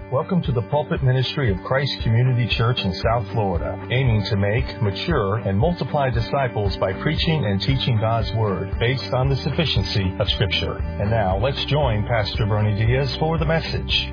Welcome to the pulpit ministry of Christ Community Church in South Florida, aiming to make, mature, and multiply disciples by preaching and teaching God's Word based on the sufficiency of Scripture. And now, let's join Pastor Bernie Diaz for the message.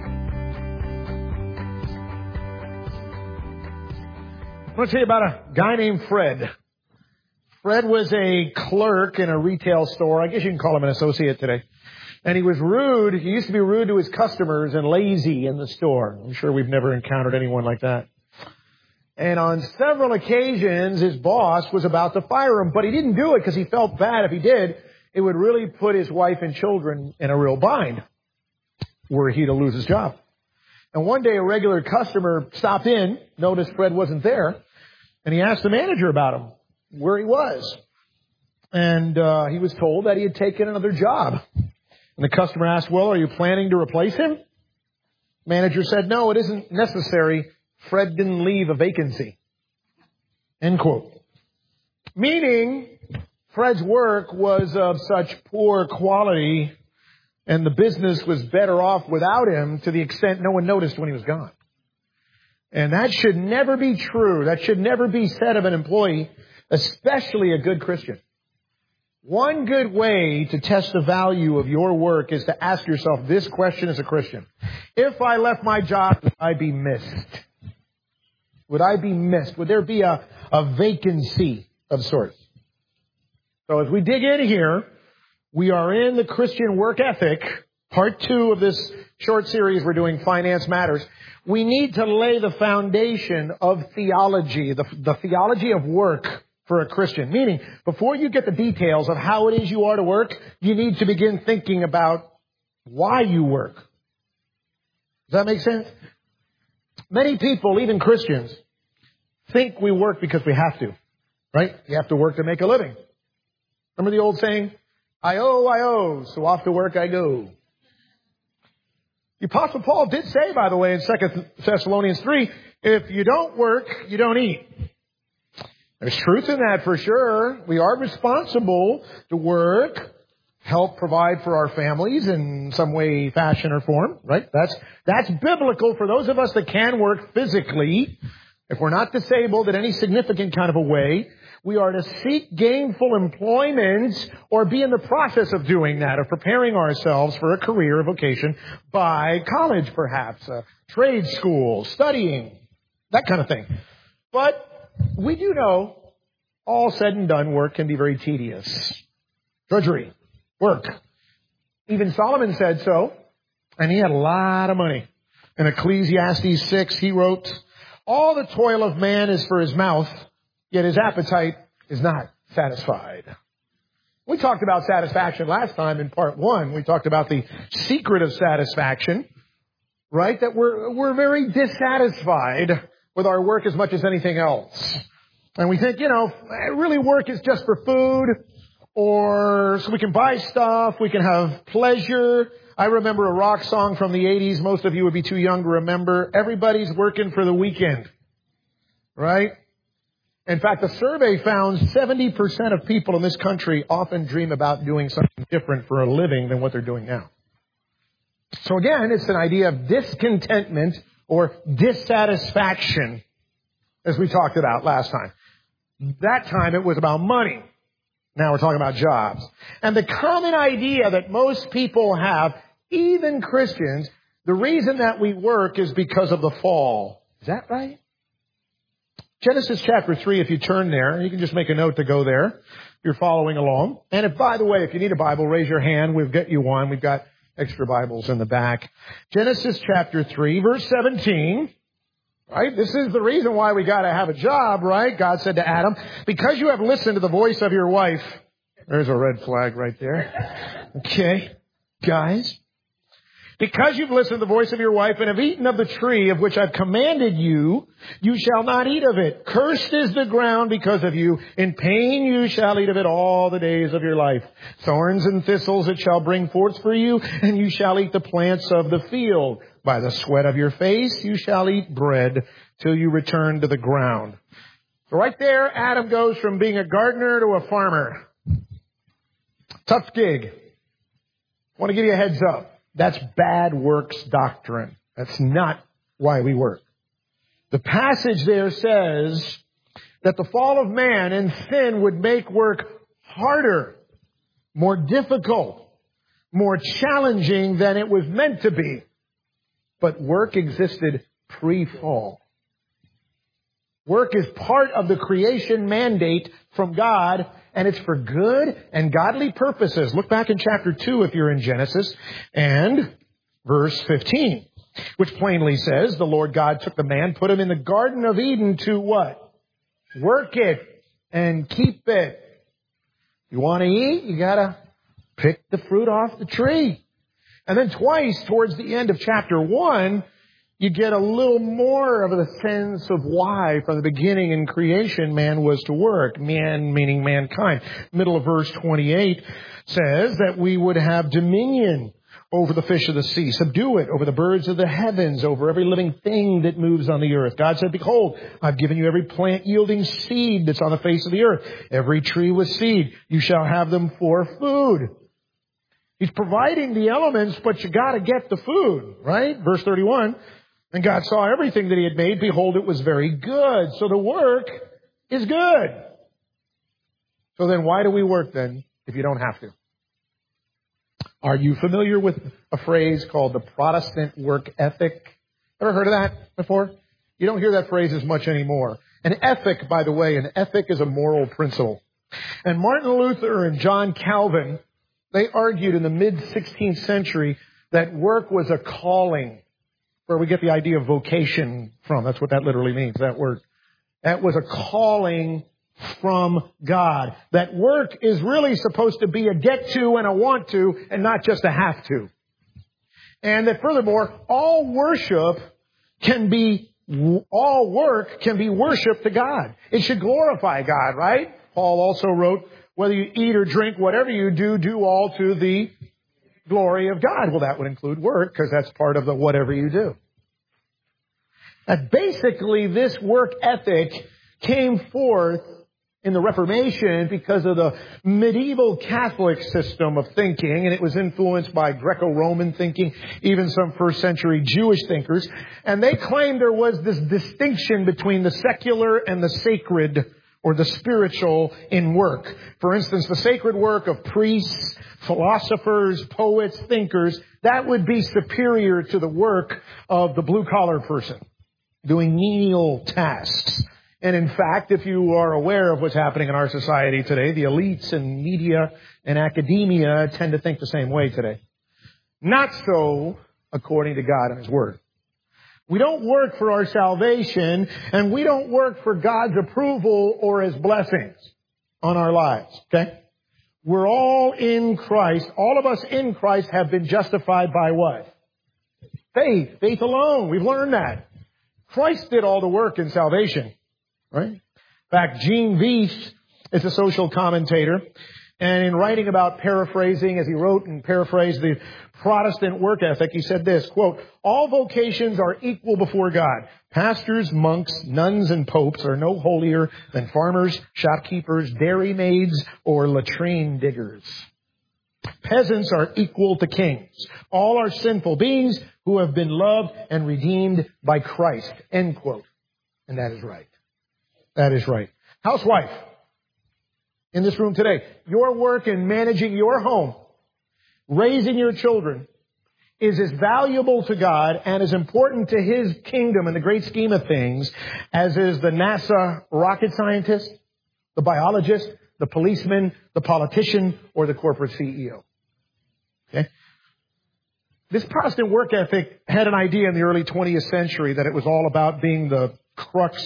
I want to tell you about a guy named Fred. Fred was a clerk in a retail store. I guess you can call him an associate today. And he was rude. He used to be rude to his customers and lazy in the store. I'm sure we've never encountered anyone like that. And on several occasions, his boss was about to fire him, but he didn't do it because he felt bad. If he did, it would really put his wife and children in a real bind were he to lose his job. And one day, a regular customer stopped in, noticed Fred wasn't there, and he asked the manager about him, where he was. And he was told that he had taken another job. And the customer asked, well, are you planning to replace him? Manager said, no, it isn't necessary. Fred didn't leave a vacancy. End quote. Meaning, Fred's work was of such poor quality and the business was better off without him to the extent no one noticed when he was gone. And that should never be true. That should never be said of an employee, especially a good Christian. One good way to test the value of your work is to ask yourself this question as a Christian. If I left my job, would I be missed? Would I be missed? Would there be a vacancy of sorts? So as we dig in here, we are in the Christian work ethic, part 2 of this short series we're doing, Finance Matters. We need to lay the foundation of theology, the theology of work for a Christian. Meaning, before you get the details of how it is you are to work, you need to begin thinking about why you work. Does that make sense? Many people, even Christians, think we work because we have to. Right? You have to work to make a living. Remember the old saying? I owe, so off to work I go. The Apostle Paul did say, by the way, in 2 Thessalonians 3, if you don't work, you don't eat. There's truth in that for sure. We are responsible to work, help provide for our families in some way, fashion, or form, right? That's biblical for those of us that can work physically. If we're not disabled in any significant kind of a way, we are to seek gainful employment or be in the process of doing that, of preparing ourselves for a career, a vocation, by college perhaps, trade school, studying, that kind of thing. But we do know, all said and done, work can be very tedious. Drudgery. Work. Even Solomon said so, and he had a lot of money. In Ecclesiastes 6, he wrote, all the toil of man is for his mouth, yet his appetite is not satisfied. We talked about satisfaction last time in part 1. We talked about the secret of satisfaction, right? That we're very dissatisfied with our work as much as anything else. And we think, really work is just for food, or so we can buy stuff, we can have pleasure. I remember a rock song from the 80s. Most of you would be too young to remember. Everybody's working for the weekend. Right? In fact, a survey found 70% of people in this country often dream about doing something different for a living than what they're doing now. So again, it's an idea of discontentment or dissatisfaction, as we talked about last time. That time it was about money. Now we're talking about jobs. And the common idea that most people have, even Christians, the reason that we work is because of the fall. Is that right? Genesis chapter 3, if you turn there, you can just make a note to go there if you're following along. And if, by the way, if you need a Bible, raise your hand. We'll get you one. We've got extra Bibles in the back. Genesis chapter 3, verse 17. Right? This is the reason why we got to have a job, right? God said to Adam, because you have listened to the voice of your wife. There's a red flag right there. Okay, guys. Because you've listened to the voice of your wife and have eaten of the tree of which I've commanded you, you shall not eat of it. Cursed is the ground because of you. In pain you shall eat of it all the days of your life. Thorns and thistles it shall bring forth for you, and you shall eat the plants of the field. By the sweat of your face you shall eat bread till you return to the ground. So right there, Adam goes from being a gardener to a farmer. Tough gig. I want to give you a heads up. That's bad works doctrine. That's not why we work. The passage there says that the fall of man and sin would make work harder, more difficult, more challenging than it was meant to be. But work existed pre-fall. Work is part of the creation mandate from God, and it's for good and godly purposes. Look back in chapter 2 if you're in Genesis, and verse 15, which plainly says, the Lord God took the man, put him in the Garden of Eden to what? Work it and keep it. You want to eat? You got to pick the fruit off the tree. And then twice towards the end of chapter 1, you get a little more of a sense of why from the beginning in creation man was to work. Man meaning mankind. Middle of verse 28 says that we would have dominion over the fish of the sea, subdue it, over the birds of the heavens, over every living thing that moves on the earth. God said, behold, I've given you every plant yielding seed that's on the face of the earth, every tree with seed. You shall have them for food. He's providing the elements, but you got to get the food, right? Verse 31, and God saw everything that he had made. Behold, it was very good. So the work is good. So then why do we work then if you don't have to? Are you familiar with a phrase called the Protestant work ethic? Ever heard of that before? You don't hear that phrase as much anymore. An ethic, by the way, an ethic is a moral principle. And Martin Luther and John Calvin, they argued in the mid-16th century that work was a calling, where we get the idea of vocation from. That's what that literally means, that word. That was a calling from God. That work is really supposed to be a get to and a want to and not just a have to. And that furthermore, all work can be worship to God. It should glorify God, right? Paul also wrote, whether you eat or drink, whatever you do, do all to the glory of God. Well, that would include work because that's part of the whatever you do. And basically, this work ethic came forth in the Reformation because of the medieval Catholic system of thinking, and it was influenced by Greco-Roman thinking, even some first century Jewish thinkers. And they claimed there was this distinction between the secular and the sacred or the spiritual in work. For instance, the sacred work of priests, philosophers, poets, thinkers, that would be superior to the work of the blue-collar person doing menial tasks. And in fact, if you are aware of what's happening in our society today, the elites and media and academia tend to think the same way today. Not so according to God and His Word. We don't work for our salvation, and we don't work for God's approval or His blessings on our lives, okay? We're all in Christ. All of us in Christ have been justified by what? Faith. Faith alone. We've learned that. Christ did all the work in salvation. Right? In fact, Gene Weiss is a social commentator, and in writing about paraphrasing, as he wrote and paraphrased the Protestant work ethic, he said this, quote, all vocations are equal before God. Pastors, monks, nuns, and popes are no holier than farmers, shopkeepers, dairymaids, or latrine diggers. Peasants are equal to kings. All are sinful beings who have been loved and redeemed by Christ. End quote. And that is right. That is right. Housewife, in this room today, your work in managing your home, raising your children, is as valuable to God and as important to His kingdom in the great scheme of things as is the NASA rocket scientist, the biologist, the policeman, the politician, or the corporate CEO. Okay? This Protestant work ethic had an idea in the early 20th century that it was all about being the crux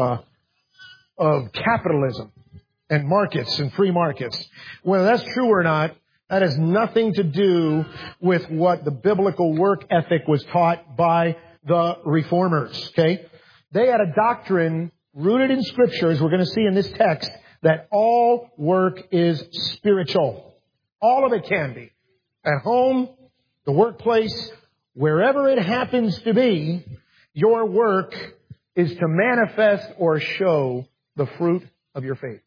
of capitalism and markets and free markets. Whether that's true or not, that has nothing to do with what the biblical work ethic was taught by the reformers, okay? They had a doctrine rooted in Scripture, as we're going to see in this text, that all work is spiritual. All of it can be. At home, the workplace, wherever it happens to be, your work is to manifest or show the fruit of your faith.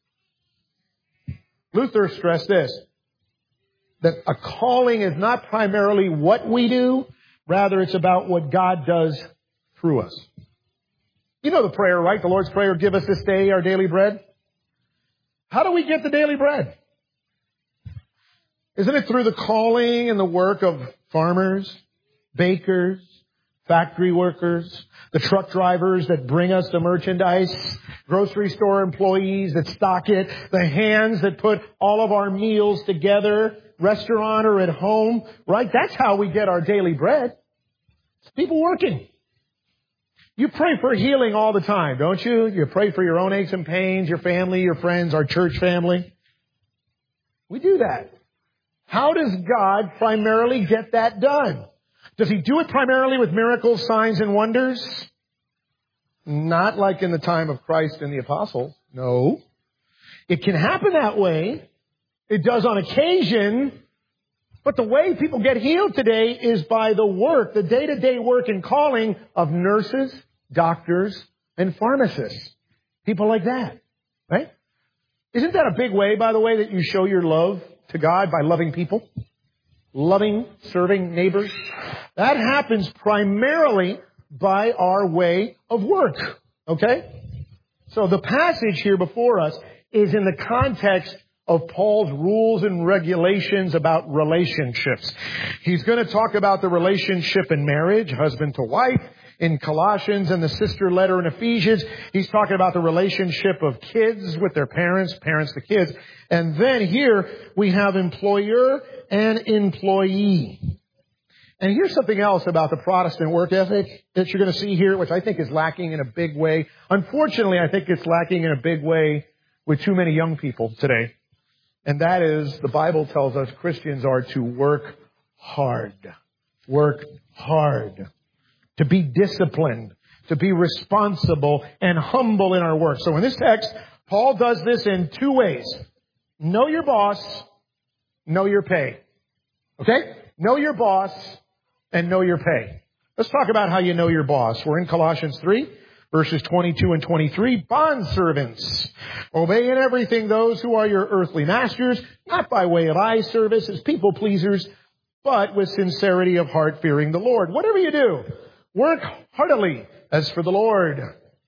Luther stressed this, that a calling is not primarily what we do, Rather, it's about what God does through us. You know the prayer, right? The Lord's Prayer, give us this day our daily bread. How do we get the daily bread? Isn't it through the calling and the work of farmers, bakers, factory workers, the truck drivers that bring us the merchandise, grocery store employees that stock it, the hands that put all of our meals together, restaurant or at home, right? That's how we get our daily bread. It's people working. You pray for healing all the time, don't you? You pray for your own aches and pains, your family, your friends, our church family. We do that. How does God primarily get that done? Does He do it primarily with miracles, signs, and wonders? Not like in the time of Christ and the apostles. No. It can happen that way. It does on occasion. But the way people get healed today is by the work, the day-to-day work and calling of nurses, doctors, and pharmacists. People like that. Right? Isn't that a big way, by the way, that you show your love to God by loving people? Loving, serving neighbors. That happens primarily by our way of work. Okay? So the passage here before us is in the context of Paul's rules and regulations about relationships. He's going to talk about the relationship in marriage, husband to wife, in Colossians and the sister letter in Ephesians. He's talking about the relationship of kids with their parents, parents to kids. And then here we have employer and employee. And here's something else about the Protestant work ethic that you're going to see here, which I think is lacking in a big way. Unfortunately, I think it's lacking in a big way with too many young people today. And that is, the Bible tells us Christians are to work hard. Work hard. To be disciplined. To be responsible and humble in our work. So in this text, Paul does this in two ways. Know your boss, know your pay. Okay? Know your boss and know your pay. Let's talk about how you know your boss. We're in Colossians 3, verses 22 and 23. Bondservants, obey in everything those who are your earthly masters, not by way of eye service as people pleasers, but with sincerity of heart, fearing the Lord. Whatever you do, work heartily as for the Lord.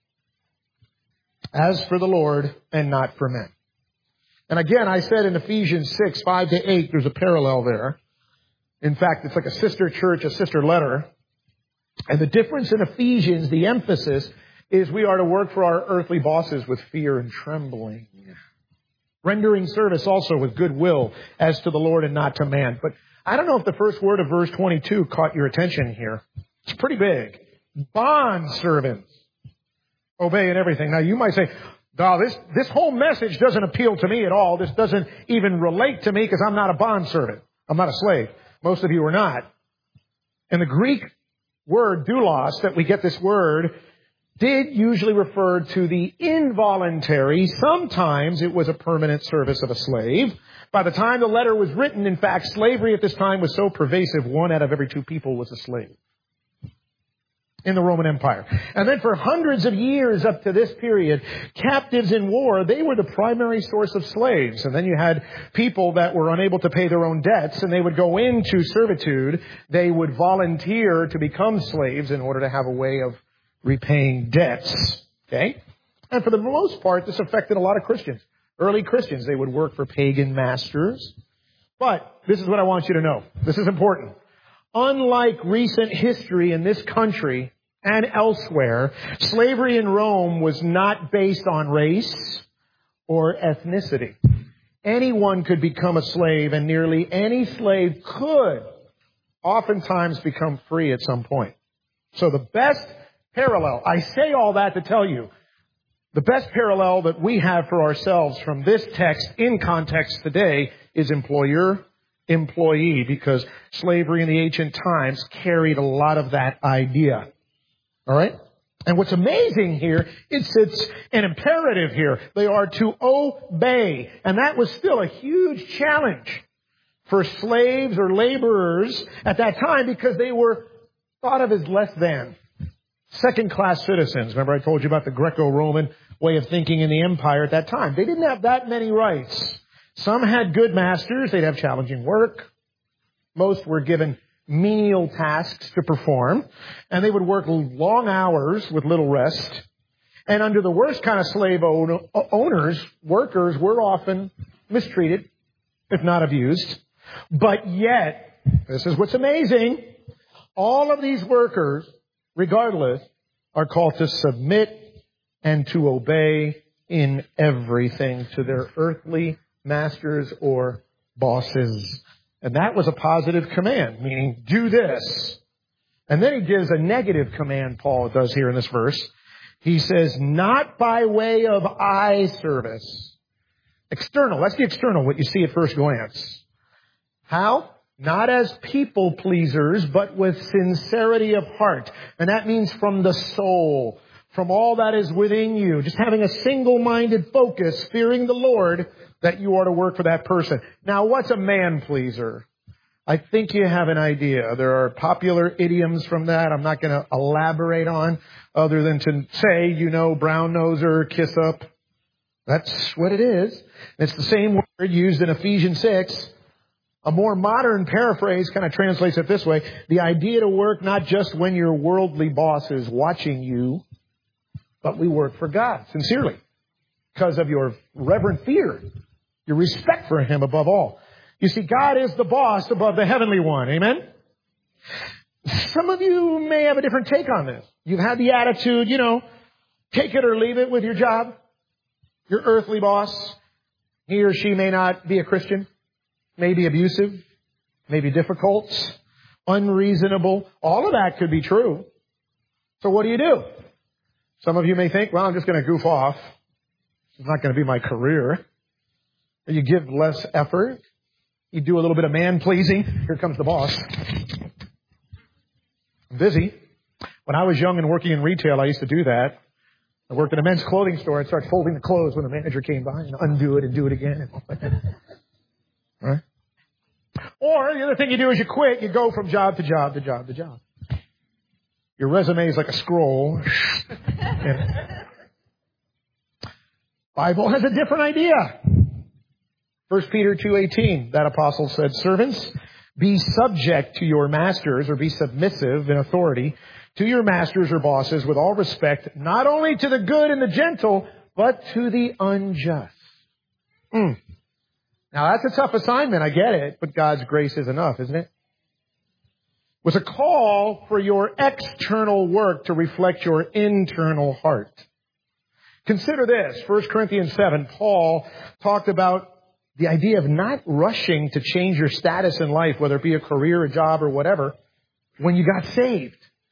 As for the Lord and not for men. And again, I said in Ephesians 6, 5 to 8, there's a parallel there. In fact, it's like a sister church, a sister letter. And the difference in Ephesians, the emphasis, is we are to work for our earthly bosses with fear and trembling. Rendering service also with goodwill as to the Lord and not to man. But I don't know if the first word of verse 22 caught your attention here. It's pretty big. Bondservants. Obey in everything. Now you might say, "No, this whole message doesn't appeal to me at all. This doesn't even relate to me because I'm not a bondservant. I'm not a slave." Most of you are not. And the Greek word doulos, that we get this word, did usually refer to the involuntary. Sometimes it was a permanent service of a slave. By the time the letter was written, in fact, slavery at this time was so pervasive, 1 out of every 2 people was a slave in the Roman Empire. And then for hundreds of years up to this period, captives in war, they were the primary source of slaves. And then you had people that were unable to pay their own debts, and they would go into servitude. They would volunteer to become slaves in order to have a way of repaying debts. Okay? And for the most part, this affected a lot of Christians. Early Christians, they would work for pagan masters. But this is what I want you to know. This is important. Unlike recent history in this country and elsewhere, slavery in Rome was not based on race or ethnicity. Anyone could become a slave, and nearly any slave could oftentimes become free at some point. So the best parallel, I say all that to tell you, the best parallel that we have for ourselves from this text in context today is employer-employee, because slavery in the ancient times carried a lot of that idea. All right? And what's amazing here, it's an imperative here. They are to obey. And that was still a huge challenge for slaves or laborers at that time, because they were thought of as less than. Second-class citizens. Remember I told you about the Greco-Roman way of thinking in the empire at that time. They didn't have that many rights. Some had good masters. They'd have challenging work. Most were given menial tasks to perform, and they would work long hours with little rest. And under the worst kind of slave owners, workers were often mistreated, if not abused. But yet, this is what's amazing, all of these workers, regardless, are called to submit and to obey in everything to their earthly masters or bosses. And that was a positive command, meaning do this. And then he gives a negative command, Paul does here in this verse. He says, not by way of eye service. External. That's the external, what you see at first glance. How? Not as people pleasers, but with sincerity of heart. And that means from the soul, from all that is within you. Just having a single-minded focus, fearing the Lord, that you are to work for that person. Now, what's a man pleaser? I think you have an idea. There are popular idioms from that I'm not going to elaborate on other than to say, brown noser, kiss up. That's what it is. It's the same word used in Ephesians 6. A more modern paraphrase kind of translates it this way. The idea to work not just when your worldly boss is watching you, but we work for God sincerely because of your reverent fear, your respect for Him above all. You see, God is the boss above the heavenly one. Amen? Some of you may have a different take on this. You've had the attitude, take it or leave it with your job. Your earthly boss, he or she may not be a Christian, may be abusive, may be difficult, unreasonable. All of that could be true. So what do? Some of you may think, well, I'm just going to goof off. It's not going to be my career. Or you give less effort. You do a little bit of man-pleasing. Here comes the boss. I'm busy. When I was young and working in retail, I used to do that. I worked in a men's clothing store. I'd start folding the clothes when the manager came by and undo it and do it again. All right? Or the other thing you do is you quit. You go from job to job to job to job. Your resume is like a scroll. Bible has a different idea. 1 Peter 2:18, that apostle said, servants, be subject to your masters, or be submissive in authority to your masters or bosses with all respect, not only to the good and the gentle, but to the unjust. Now that's a tough assignment, I get it, but God's grace is enough, isn't it? It was a call for your external work to reflect your internal heart. Consider this, 1 Corinthians 7, Paul talked about the idea of not rushing to change your status in life, whether it be a career, a job, or whatever, when you got saved.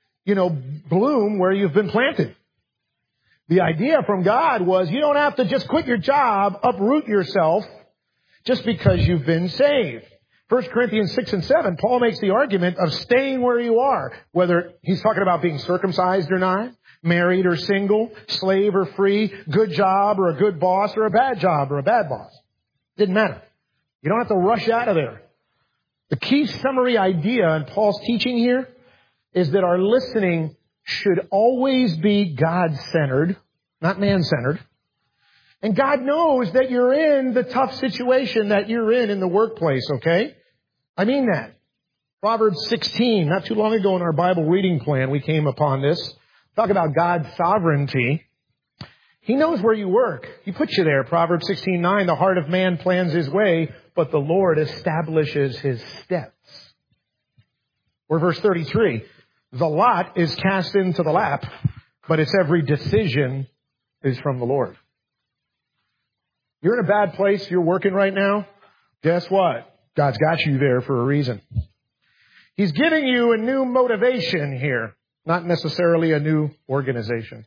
Bloom where you've been planted. The idea from God was you don't have to just quit your job, uproot yourself, just because you've been saved. 1 Corinthians 6 and 7, Paul makes the argument of staying where you are, whether he's talking about being circumcised or not, married or single, slave or free, good job or a good boss, or a bad job or a bad boss. Didn't matter. You don't have to rush out of there. The key summary idea in Paul's teaching here is that our listening should always be God-centered, not man-centered. And God knows that you're in the tough situation that you're in the workplace, okay? I mean that. Proverbs 16, not too long ago in our Bible reading plan, we came upon this. Talk about God's sovereignty. He knows where you work. He puts you there. Proverbs 16:9, the heart of man plans his way, but the Lord establishes his steps. Or verse 33, the lot is cast into the lap, but its every decision is from the Lord. You're in a bad place, you're working right now. Guess what? God's got you there for a reason. He's giving you a new motivation here, not necessarily a new organization.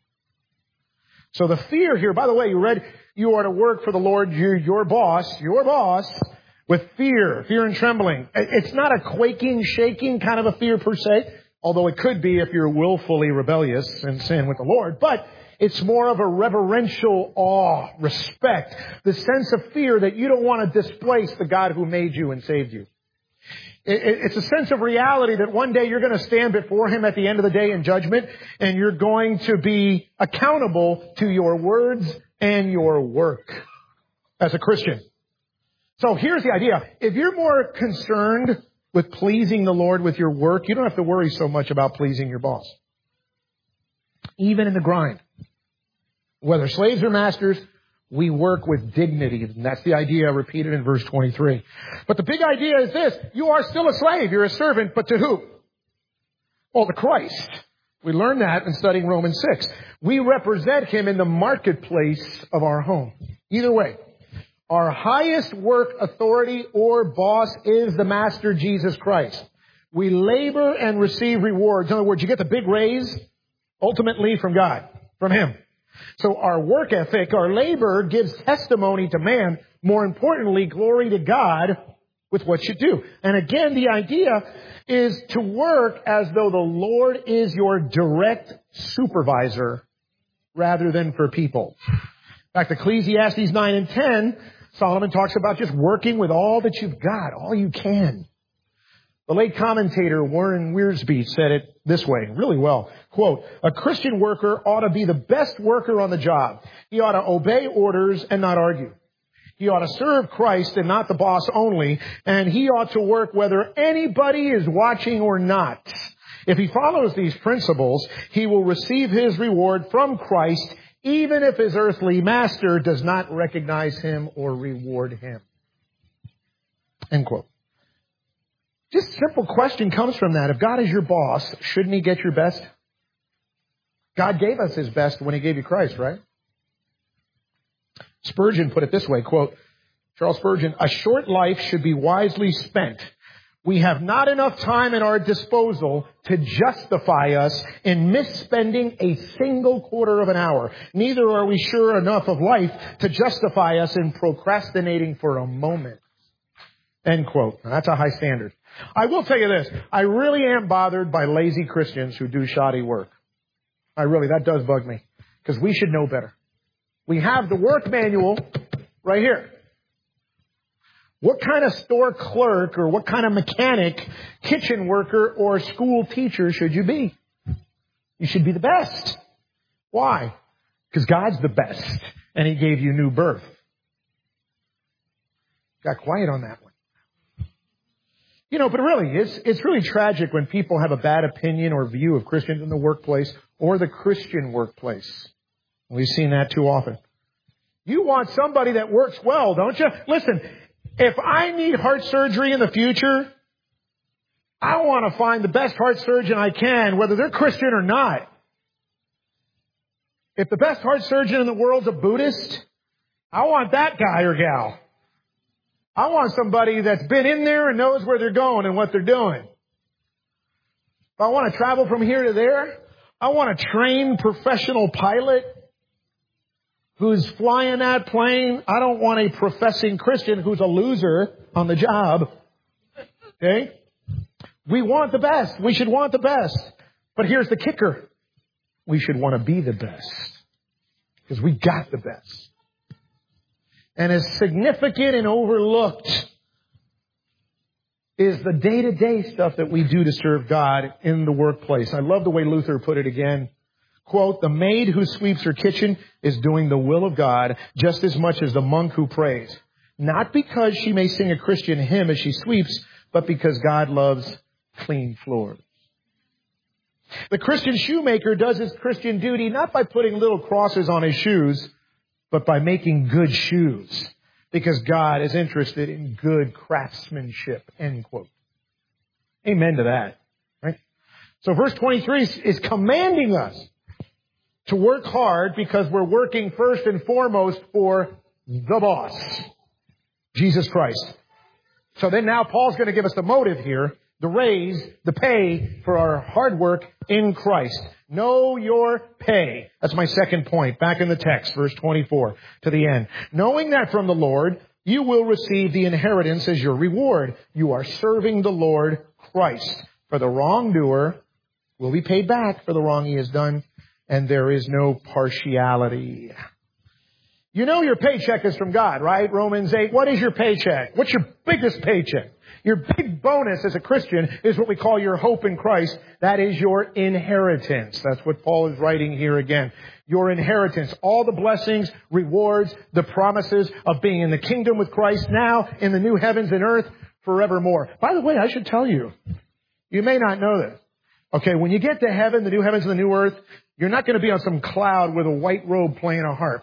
So the fear here, by the way, you read, you are to work for the Lord, your boss, with fear and trembling. It's not a quaking, shaking kind of a fear per se, although it could be if you're willfully rebellious and sin with the Lord. But it's more of a reverential awe, respect, the sense of fear that you don't want to displace the God who made you and saved you. It's a sense of reality that one day you're going to stand before Him at the end of the day in judgment, and you're going to be accountable to your words and your work as a Christian. So here's the idea. If you're more concerned with pleasing the Lord with your work, you don't have to worry so much about pleasing your boss. Even in the grind. Whether slaves or masters, we work with dignity. And that's the idea repeated in verse 23. But the big idea is this. You are still a slave. You're a servant, but to who? Well, to Christ. We learned that in studying Romans 6. We represent Him in the marketplace of our home. Either way, our highest work authority or boss is the Master Jesus Christ. We labor and receive rewards. In other words, you get the big raise ultimately from God, from Him. So our work ethic, our labor gives testimony to man. More importantly, glory to God with what you do. And again, the idea is to work as though the Lord is your direct supervisor rather than for people. In fact, Ecclesiastes 9 and 10, Solomon talks about just working with all that you've got, all you can. The late commentator Warren Wiersbe said it this way, really well. Quote, a Christian worker ought to be the best worker on the job. He ought to obey orders and not argue. He ought to serve Christ and not the boss only. And he ought to work whether anybody is watching or not. If he follows these principles, he will receive his reward from Christ, even if his earthly master does not recognize him or reward him. End quote. Just a simple question comes from that. If God is your boss, shouldn't He get your best? God gave us His best when He gave you Christ, right? Spurgeon put it this way, quote, Charles Spurgeon, a short life should be wisely spent. We have not enough time at our disposal to justify us in misspending a single quarter of an hour. Neither are we sure enough of life to justify us in procrastinating for a moment. End quote. Now, that's a high standard. I will tell you this. I really am bothered by lazy Christians who do shoddy work. That does bug me. Because we should know better. We have the work manual right here. What kind of store clerk or what kind of mechanic, kitchen worker, or school teacher should you be? You should be the best. Why? Because God's the best. And He gave you new birth. Got quiet on that one. But really, it's really tragic when people have a bad opinion or view of Christians in the workplace or the Christian workplace. We've seen that too often. You want somebody that works well, don't you? Listen, if I need heart surgery in the future, I want to find the best heart surgeon I can, whether they're Christian or not. If the best heart surgeon in the world's a Buddhist, I want that guy or gal. I want somebody that's been in there and knows where they're going and what they're doing. If I want to travel from here to there, I want a trained professional pilot who's flying that plane. I don't want a professing Christian who's a loser on the job. Okay? We want the best. We should want the best. But here's the kicker. We should want to be the best. Because we got the best. And as significant and overlooked is the day-to-day stuff that we do to serve God in the workplace. I love the way Luther put it again. Quote, the maid who sweeps her kitchen is doing the will of God just as much as the monk who prays. Not because she may sing a Christian hymn as she sweeps, but because God loves clean floors. The Christian shoemaker does his Christian duty not by putting little crosses on his shoes, but by making good shoes, because God is interested in good craftsmanship, end quote. Amen to that, right? So verse 23 is commanding us to work hard because we're working first and foremost for the boss, Jesus Christ. So then now Paul's going to give us the motive here, the raise, the pay for our hard work in Christ. Know your pay. That's my second point. Back in the text, verse 24 to the end. Knowing that from the Lord, you will receive the inheritance as your reward. You are serving the Lord Christ. For the wrongdoer will be paid back for the wrong he has done, and there is no partiality. You know your paycheck is from God, right? Romans 8. What is your paycheck? What's your biggest paycheck? Your big bonus as a Christian is what we call your hope in Christ. That is your inheritance. That's what Paul is writing here again. Your inheritance. All the blessings, rewards, the promises of being in the kingdom with Christ now in the new heavens and earth forevermore. By the way, I should tell you, you may not know this. Okay, when you get to heaven, the new heavens and the new earth, you're not going to be on some cloud with a white robe playing a harp.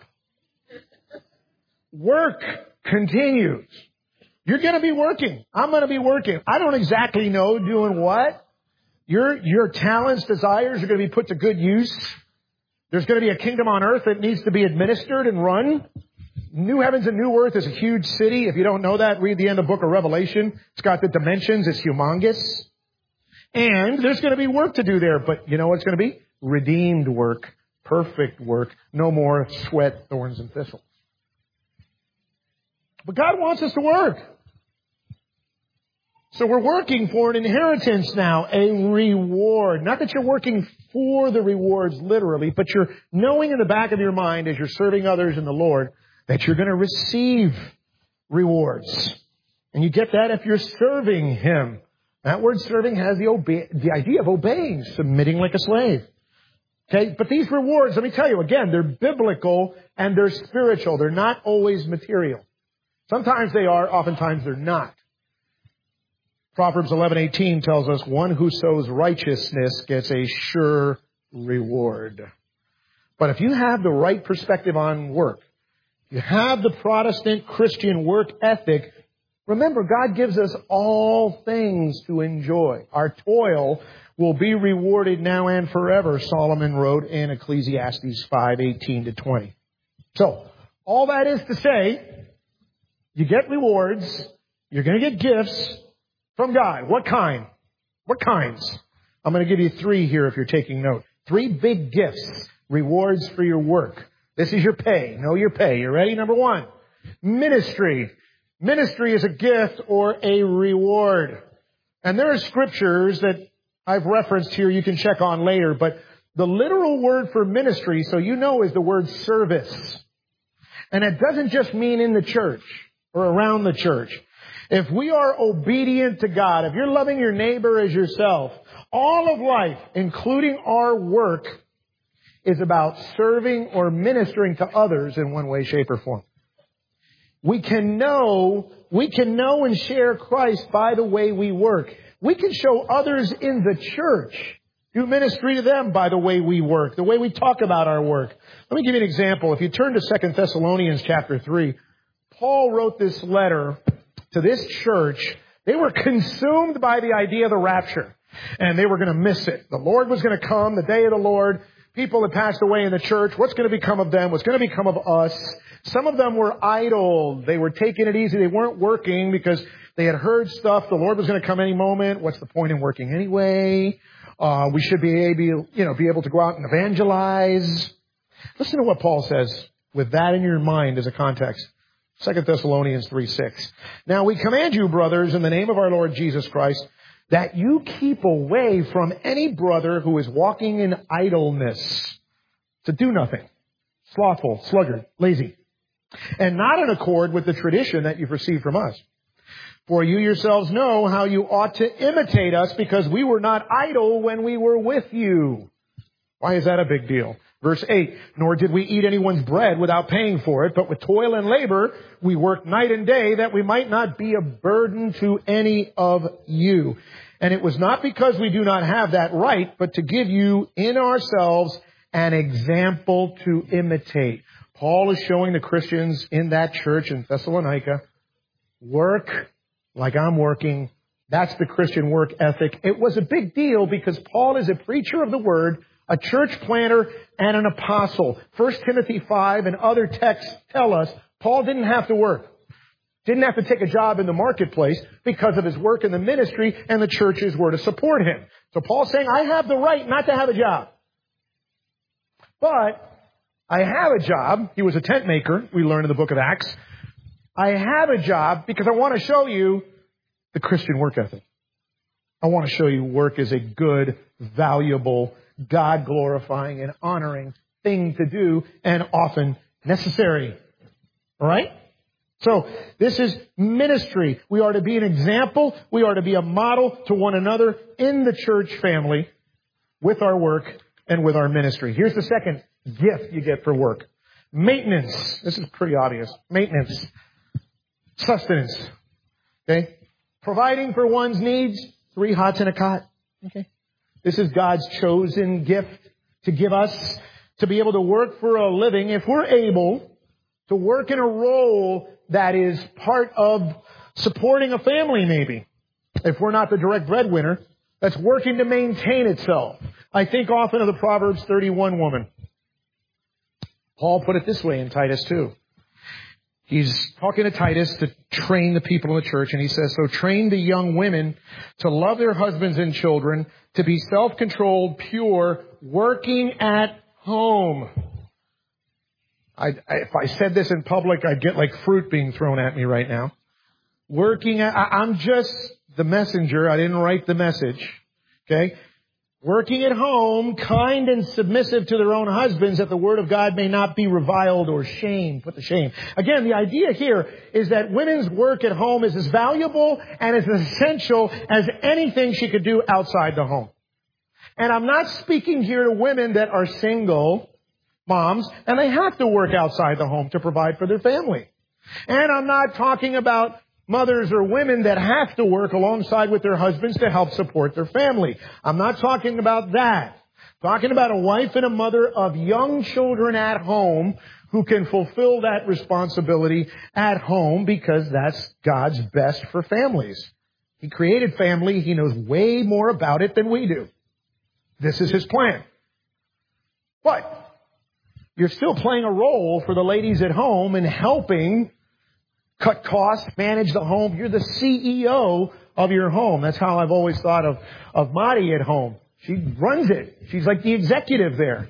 Work continues. You're going to be working. I'm going to be working. I don't exactly know doing what. Your talents, desires are going to be put to good use. There's going to be a kingdom on earth that needs to be administered and run. New heavens and new earth is a huge city. If you don't know that, read the end of the book of Revelation. It's got the dimensions. It's humongous. And there's going to be work to do there. But you know what it's going to be? Redeemed work. Perfect work. No more sweat, thorns, and thistles. But God wants us to work. So we're working for an inheritance now, a reward. Not that you're working for the rewards literally, but you're knowing in the back of your mind as you're serving others in the Lord that you're going to receive rewards. And you get that if you're serving Him. That word serving has the idea of obeying, submitting like a slave. Okay, but these rewards, let me tell you again, they're biblical and they're spiritual. They're not always material. Sometimes they are, oftentimes they're not. Proverbs 11:18 tells us, one who sows righteousness gets a sure reward. But if you have the right perspective on work, you have the Protestant Christian work ethic, remember, God gives us all things to enjoy. Our toil will be rewarded now and forever, Solomon wrote in Ecclesiastes 5:18-20. So, all that is to say, you get rewards, you're going to get gifts from God. What kind? What kinds? I'm going to give you 3 here if you're taking note. 3 big gifts, rewards for your work. This is your pay. Know your pay. You ready? Number 1, ministry. Ministry is a gift or a reward. And there are scriptures that I've referenced here you can check on later, but the literal word for ministry, so you know, is the word service. And it doesn't just mean in the church or around the church. If we are obedient to God, if you're loving your neighbor as yourself, all of life, including our work, is about serving or ministering to others in one way, shape, or form. We can know and share Christ by the way we work. We can show others in the church, do ministry to them by the way we work, the way we talk about our work. Let me give you an example. If you turn to 2 Thessalonians chapter 3, Paul wrote this letter to this church. They were consumed by the idea of the rapture, and they were going to miss it. The Lord was going to come, the day of the Lord. People had passed away in the church. What's going to become of them? What's going to become of us? Some of them were idle. They were taking it easy. They weren't working because they had heard stuff. The Lord was going to come any moment. What's the point in working anyway? We should be able to go out and evangelize. Listen to what Paul says with that in your mind as a context. 2 Thessalonians 3:6. Now we command you, brothers, in the name of our Lord Jesus Christ, that you keep away from any brother who is walking in idleness, to do nothing, slothful, sluggard, lazy, and not in accord with the tradition that you've received from us. For you yourselves know how you ought to imitate us, because we were not idle when we were with you. Why is that a big deal? Verse 8, nor did we eat anyone's bread without paying for it, but with toil and labor we worked night and day, that we might not be a burden to any of you. And it was not because we do not have that right, but to give you in ourselves an example to imitate. Paul is showing the Christians in that church in Thessalonica, work like I'm working. That's the Christian work ethic. It was a big deal because Paul is a preacher of the word, a church planter, and an apostle. 1 Timothy 5 and other texts tell us Paul didn't have to work. Didn't have to take a job in the marketplace because of his work in the ministry, and the churches were to support him. So Paul's saying, I have the right not to have a job. But I have a job. He was a tent maker, we learn in the book of Acts. I have a job because I want to show you the Christian work ethic. I want to show you work is a good, valuable, God-glorifying and honoring thing to do, and often necessary. All right? So this is ministry. We are to be an example. We are to be a model to one another in the church family with our work and with our ministry. Here's the second gift you get for work. Maintenance. This is pretty obvious. Maintenance. Sustenance. Okay? Providing for one's needs, 3 hots and a cot. Okay. This is God's chosen gift to give us to be able to work for a living. If we're able to work in a role that is part of supporting a family maybe, if we're not the direct breadwinner, that's working to maintain itself. I think often of the Proverbs 31 woman. Paul put it this way in Titus 2. He's talking to Titus to train the people in the church, and he says, so train the young women to love their husbands and children, to be self-controlled, pure, working at home. If I said this in public, I'd get like fruit being thrown at me right now. I'm just the messenger. I didn't write the message. Okay? Working at home, kind and submissive to their own husbands, that the word of God may not be reviled or shamed, put to shame. Again, the idea here is that women's work at home is as valuable and as essential as anything she could do outside the home. And I'm not speaking here to women that are single moms and they have to work outside the home to provide for their family. And I'm not talking about mothers or women that have to work alongside with their husbands to help support their family. I'm not talking about that. I'm talking about a wife and a mother of young children at home who can fulfill that responsibility at home because that's God's best for families. He created family. He knows way more about it than we do. This is His plan. But you're still playing a role for the ladies at home in helping cut costs, manage the home. You're the CEO of your home. That's how I've always thought of Marty at home. She runs it. She's like the executive there.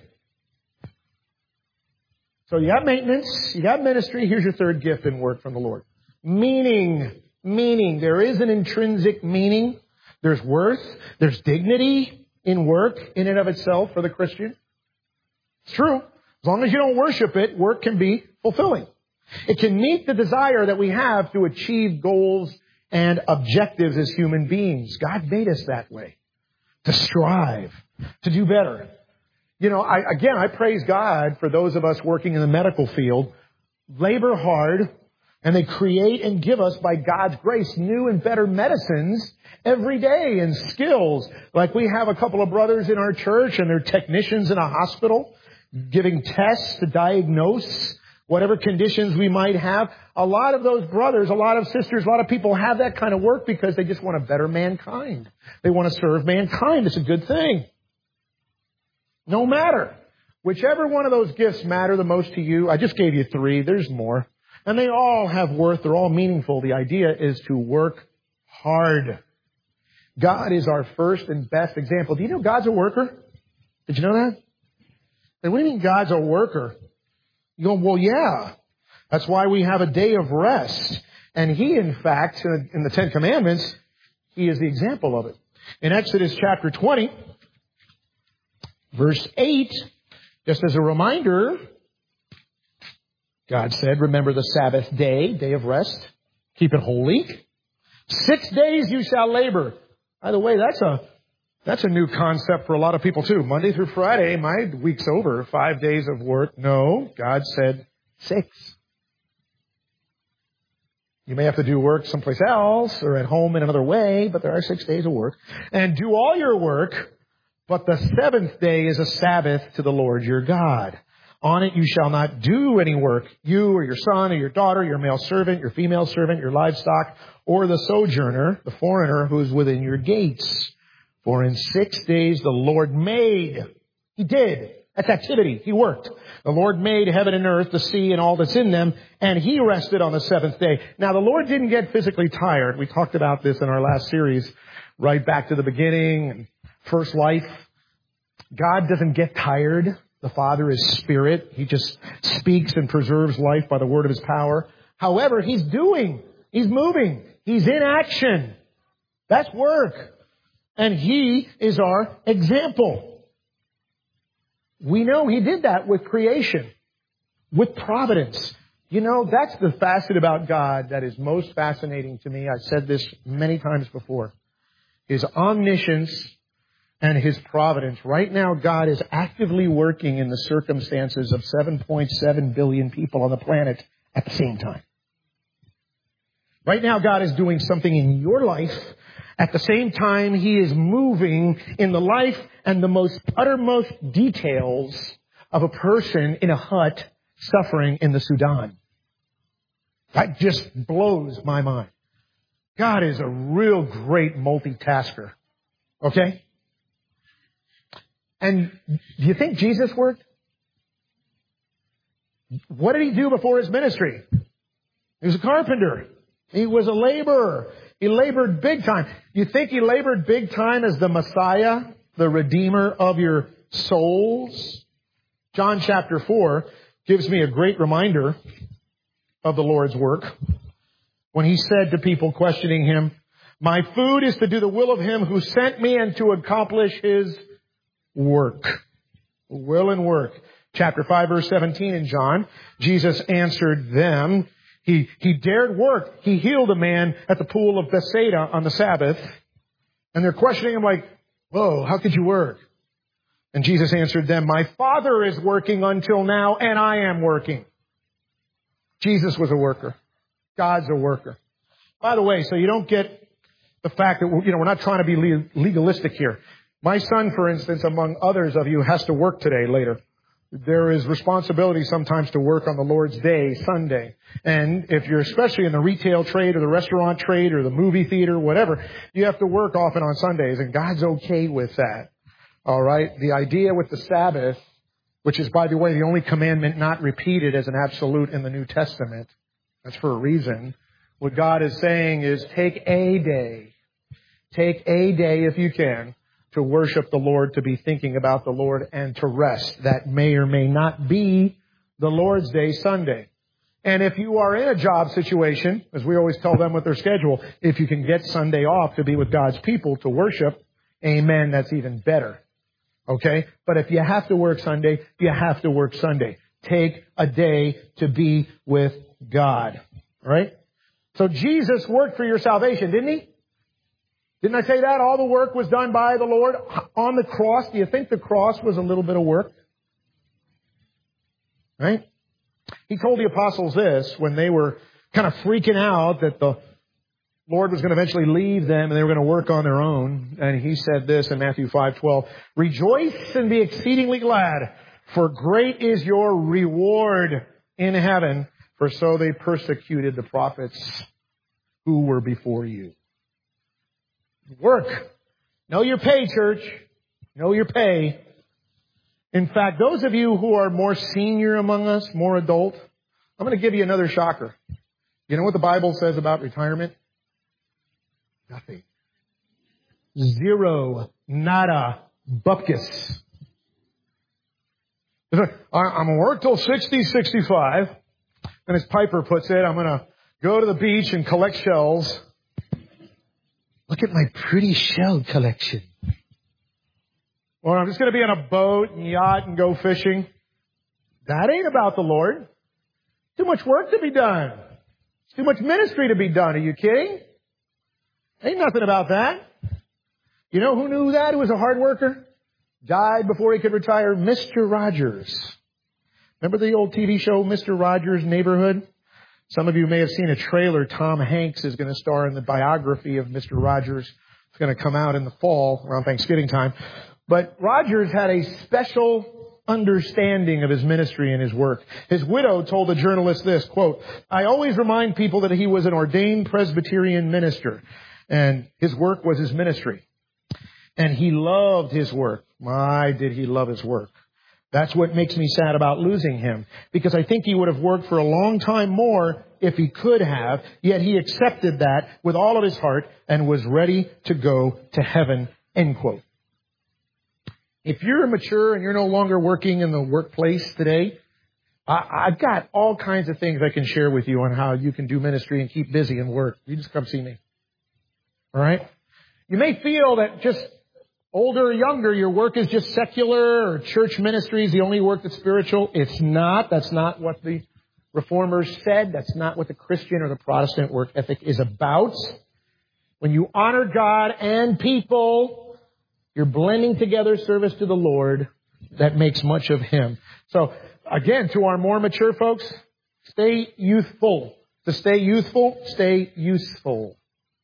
So you got maintenance, you got ministry. Here's your third gift in work from the Lord. Meaning. There is an intrinsic meaning. There's worth. There's dignity in work in and of itself for the Christian. It's true. As long as you don't worship it, work can be fulfilling. It can meet the desire that we have to achieve goals and objectives as human beings. God made us that way. To strive. To do better. You know, I praise God for those of us working in the medical field. Labor hard, and they create and give us, by God's grace, new and better medicines every day and skills. Like we have a couple of brothers in our church, and they're technicians in a hospital, giving tests to diagnose whatever conditions we might have. A lot of those brothers, a lot of sisters, a lot of people have that kind of work because they just want to better mankind. They want to serve mankind. It's a good thing. No matter. Whichever one of those gifts matter the most to you. I just gave you 3. There's more. And they all have worth. They're all meaningful. The idea is to work hard. God is our first and best example. Do you know God's a worker? Did you know that? And what do you mean God's a worker? You go, well, yeah. That's why we have a day of rest. And He, in fact, in the 10 Commandments, He is the example of it. In Exodus chapter 20, verse 8, just as a reminder, God said, remember the Sabbath day of rest. Keep it holy. 6 days you shall labor. By the way, that's a new concept for a lot of people too. Monday through Friday, my week's over. 5 days of work. No, God said 6. You may have to do work someplace else or at home in another way, but there are 6 days of work. And do all your work, but the 7th day is a Sabbath to the Lord your God. On it you shall not do any work, you or your son or your daughter, your male servant, your female servant, your livestock, or the sojourner, the foreigner who is within your gates. For in 6 days the Lord made. He did. That's activity. He worked. The Lord made heaven and earth, the sea, and all that's in them, and He rested on the 7th day. Now, the Lord didn't get physically tired. We talked about this in our last series, right back to the beginning, and first life. God doesn't get tired. The Father is Spirit. He just speaks and preserves life by the word of His power. However, He's doing. He's moving. He's in action. That's work. And He is our example. We know He did that with creation, with providence. You know, that's the facet about God that is most fascinating to me. I've said this many times before. His omniscience and His providence. Right now, God is actively working in the circumstances of 7.7 billion people on the planet at the same time. Right now, God is doing something in your life. At the same time, He is moving in the life and the uttermost details of a person in a hut suffering in the Sudan. That just blows my mind. God is a real great multitasker. Okay? And do you think Jesus worked? What did He do before His ministry? He was a carpenter. He was a laborer. He labored big time. You think He labored big time as the Messiah, the Redeemer of your souls? John chapter 4 gives me a great reminder of the Lord's work when He said to people questioning Him, "My food is to do the will of Him who sent me and to accomplish His work." Will and work. Chapter 5 verse 17 in John, Jesus answered them. He dared work. He healed a man at the pool of Bethsaida on the Sabbath. And they're questioning Him like, "Whoa, how could you work?" And Jesus answered them, "My Father is working until now, and I am working." Jesus was a worker. God's a worker. By the way, so you don't get the fact that, we're not trying to be legalistic here. My son, for instance, among others of you, has to work today, later. There is responsibility sometimes to work on the Lord's Day, Sunday. And if you're especially in the retail trade or the restaurant trade or the movie theater, whatever, you have to work often on Sundays, and God's okay with that. All right? The idea with the Sabbath, which is, by the way, the only commandment not repeated as an absolute in the New Testament, that's for a reason. What God is saying is take a day if you can, to worship the Lord, to be thinking about the Lord, and to rest. That may or may not be the Lord's Day, Sunday. And if you are in a job situation, as we always tell them with their schedule, if you can get Sunday off to be with God's people, to worship, amen, that's even better. Okay? But if you have to work Sunday, you have to work Sunday. Take a day to be with God. All right? So Jesus worked for your salvation, didn't He? Didn't I say that? All the work was done by the Lord on the cross. Do you think the cross was a little bit of work? Right? He told the apostles this when they were kind of freaking out that the Lord was going to eventually leave them and they were going to work on their own. And He said this in Matthew 5:12, "Rejoice and be exceedingly glad, for great is your reward in heaven, for so they persecuted the prophets who were before you." Work. Know your pay, church. Know your pay. In fact, those of you who are more senior among us, more adult, I'm going to give you another shocker. You know what the Bible says about retirement? Nothing. Zero. Nada. Bupkis. I'm going to work till 60, 65. And as Piper puts it, I'm going to go to the beach and collect shells. Look at my pretty shell collection. Or I'm just going to be on a boat and yacht and go fishing. That ain't about the Lord. Too much work to be done. It's too much ministry to be done. Are you kidding? Ain't nothing about that. You know who knew that? Who was a hard worker? Died before he could retire. Mr. Rogers. Remember the old TV show, Mr. Rogers' Neighborhood? Some of you may have seen a trailer. Tom Hanks is going to star in the biography of Mr. Rogers. It's going to come out in the fall, around Thanksgiving time. But Rogers had a special understanding of his ministry and his work. His widow told the journalist this, quote, "I always remind people that he was an ordained Presbyterian minister, and his work was his ministry. And he loved his work." My, did he love his work. That's what makes me sad about losing him, because I think he would have worked for a long time more if he could have, yet he accepted that with all of his heart and was ready to go to heaven, end quote. If you're mature and you're no longer working in the workplace today, I've got all kinds of things I can share with you on how you can do ministry and keep busy and work. You just come see me. All right? You may feel that just older or younger, your work is just secular, or church ministry is the only work that's spiritual. It's not. That's not what the Reformers said. That's not what the Christian or the Protestant work ethic is about. When you honor God and people, you're blending together service to the Lord that makes much of Him. So, again, to our more mature folks, stay youthful. To stay youthful, stay useful.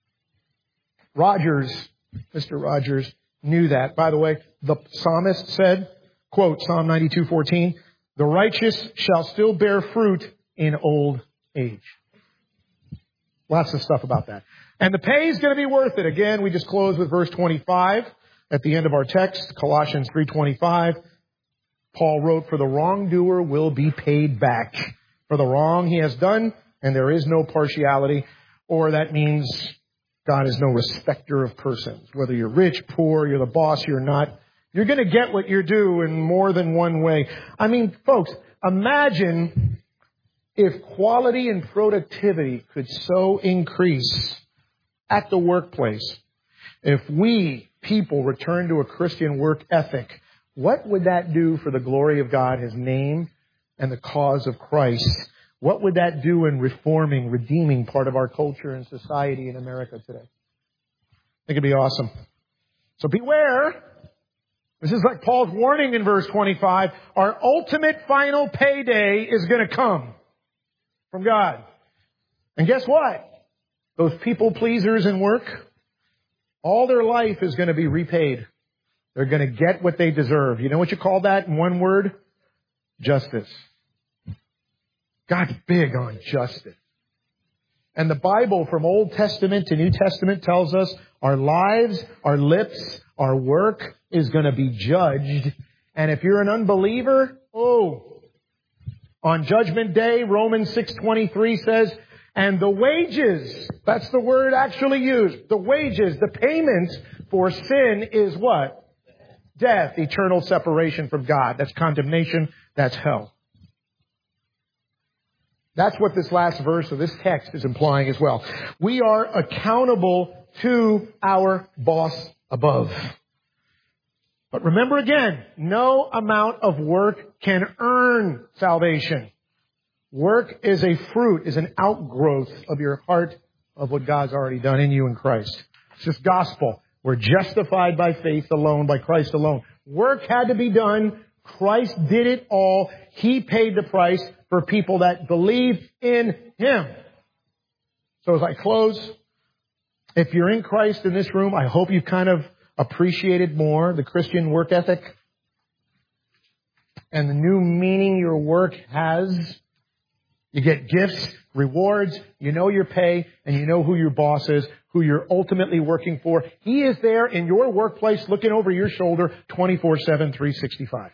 Mr. Rogers knew that. By the way, the psalmist said, quote, Psalm 92:14, "The righteous shall still bear fruit in old age." Lots of stuff about that. And the pay is going to be worth it. Again, we just close with verse 25 at the end of our text, Colossians 3:25. Paul wrote, "For the wrongdoer will be paid back for the wrong he has done, and there is no partiality," or that means God is no respecter of persons. Whether you're rich, poor, you're the boss, you're not, you're going to get what you're due in more than one way. I mean, folks, imagine if quality and productivity could so increase at the workplace. If we, people, return to a Christian work ethic, what would that do for the glory of God, His name, and the cause of Christ? What would that do in reforming, redeeming part of our culture and society in America today? I think it'd be awesome. So beware. This is like Paul's warning in verse 25. Our ultimate final payday is going to come from God. And guess what? Those people pleasers in work, all their life is going to be repaid. They're going to get what they deserve. You know what you call that in one word? Justice. God's big on justice. And the Bible from Old Testament to New Testament tells us our lives, our lips, our work is going to be judged. And if you're an unbeliever, on Judgment Day, Romans 6:23 says, and the wages, that's the word actually used, the wages, the payment for sin is what? Death, eternal separation from God. That's condemnation, that's hell. That's what this last verse of this text is implying as well. We are accountable to our boss above. But remember again, no amount of work can earn salvation. Work is a fruit, is an outgrowth of your heart of what God's already done in you in Christ. It's just gospel. We're justified by faith alone, by Christ alone. Work had to be done. Christ did it all. He paid the price for people that believe in Him. So as I close, if you're in Christ in this room, I hope you've kind of appreciated more the Christian work ethic and the new meaning your work has. You get gifts, rewards, you know your pay, and you know who your boss is, who you're ultimately working for. He is there in your workplace looking over your shoulder 24/7, 365.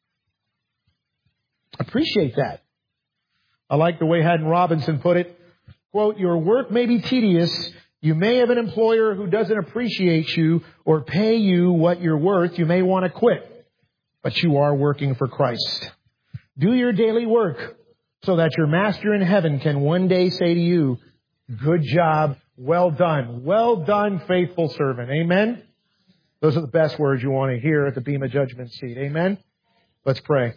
Appreciate that. I like the way Haddon Robinson put it. Quote, your work may be tedious. You may have an employer who doesn't appreciate you or pay you what you're worth. You may want to quit, but you are working for Christ. Do your daily work so that your master in heaven can one day say to you, good job, well done, faithful servant. Amen? Those are the best words you want to hear at the Bema Judgment Seat. Amen? Let's pray.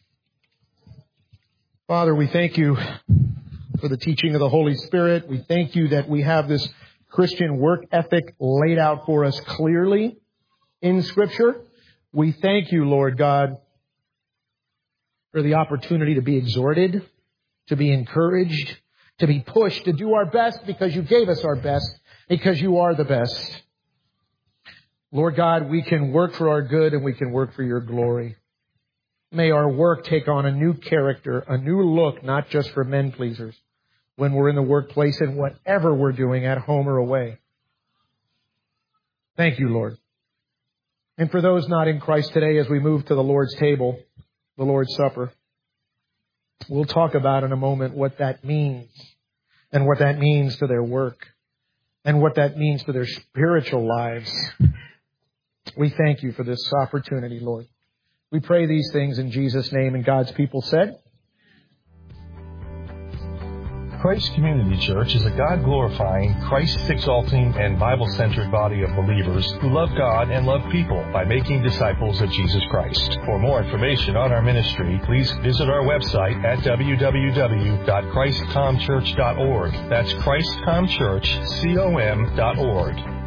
Father, we thank you for the teaching of the Holy Spirit. We thank you that we have this Christian work ethic laid out for us clearly in Scripture. We thank you, Lord God, for the opportunity to be exhorted, to be encouraged, to be pushed, to do our best because you gave us our best, because you are the best. Lord God, we can work for our good and we can work for your glory. May our work take on a new character, a new look, not just for men pleasers, when we're in the workplace and whatever we're doing at home or away. Thank you, Lord. And for those not in Christ today, as we move to the Lord's table, the Lord's Supper, we'll talk about in a moment what that means and what that means to their work and what that means to their spiritual lives. We thank you for this opportunity, Lord. We pray these things in Jesus' name, and God's people said, Christ Community Church is a God-glorifying, Christ-exalting, and Bible-centered body of believers who love God and love people by making disciples of Jesus Christ. For more information on our ministry, please visit our website at www.christcomchurch.org. That's christcomchurch.org.